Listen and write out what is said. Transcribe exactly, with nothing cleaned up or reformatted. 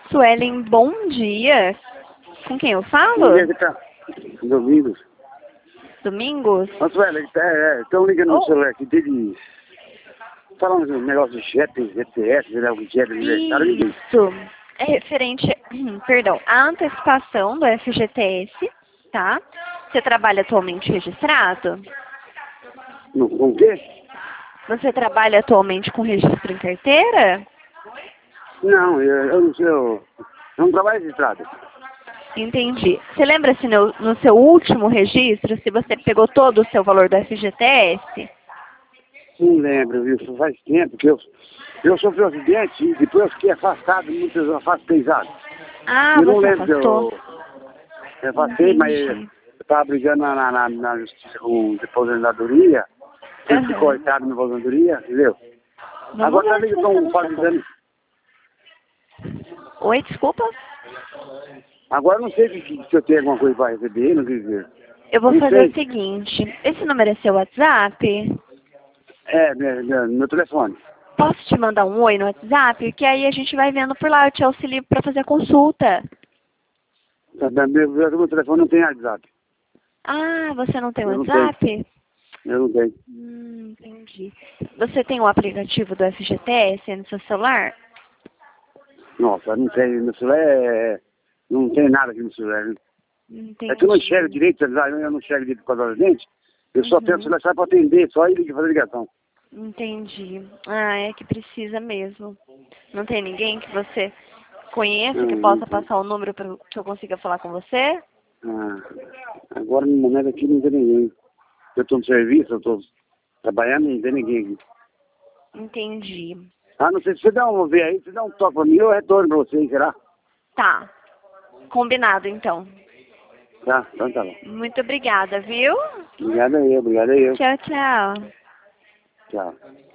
Suelen, bom dia. Com quem eu falo? Bom dia, que tá? Domingos. Domingos? Mas, velho, estão ligando Oh. no celular aqui desde... Falando um negócio de G T S, né, o G T S, cara, ninguém. Isso. É referente, perdão, à antecipação do F G T S, tá? Você trabalha atualmente registrado? No, com o quê? Você trabalha atualmente com registro em carteira? Não, eu, eu não sei, eu, eu não trabalho de estrada. Entendi. Você lembra se no, no seu último registro, se você pegou todo o seu valor do F G T S? Não lembro, viu? Isso faz tempo que eu, eu sofri um acidente e depois eu fiquei afastado, muitas afastos pesados. Ah, Eu não você lembro que afastou? eu, eu afastei, mas Entendi. eu estava brigando na, na, na, na justiça com a aposentadoria. Eu Aham. fui cortado na aposentadoria, entendeu? Vamos Agora tá ver se ligando você com não um tá paralisando. Oi, desculpa? Agora eu não sei se, se eu tenho alguma coisa para receber, não sei dizer. Eu vou Não fazer sei. o seguinte. Esse número é seu WhatsApp? É, meu, meu, meu telefone. Posso te mandar um oi no WhatsApp? Que aí a gente vai vendo por lá. Eu te auxilio para fazer a consulta. Tá, meu, meu, meu telefone não tem WhatsApp. Ah, você não tem Eu não tenho. WhatsApp? Eu não tenho. Hum, entendi. Você tem o aplicativo do F G T S no seu celular? Nossa, não tem. Meu celular é... Não tem nada aqui no celular. Né? Entendi. É que eu não enxergo direito, eu não enxergo direito por causa da dente. Eu só tenho o Uhum. celular só para atender, só ele que fazer ligação. Entendi. Ah, é que precisa mesmo. Não tem ninguém que você conheça que Não, não possa tem. passar o número para que eu consiga falar com você? Ah, agora no momento aqui não tem ninguém. Eu estou no serviço, eu estou trabalhando, não tem ninguém aqui. Entendi. Ah, não sei se você dá um ver aí, se dá um toque pra mim, eu retorno pra você, será? Tá. Combinado, então. Tá, então tá bom. Muito obrigada, viu? Obrigado aí, obrigado aí. Tchau, tchau. Tchau.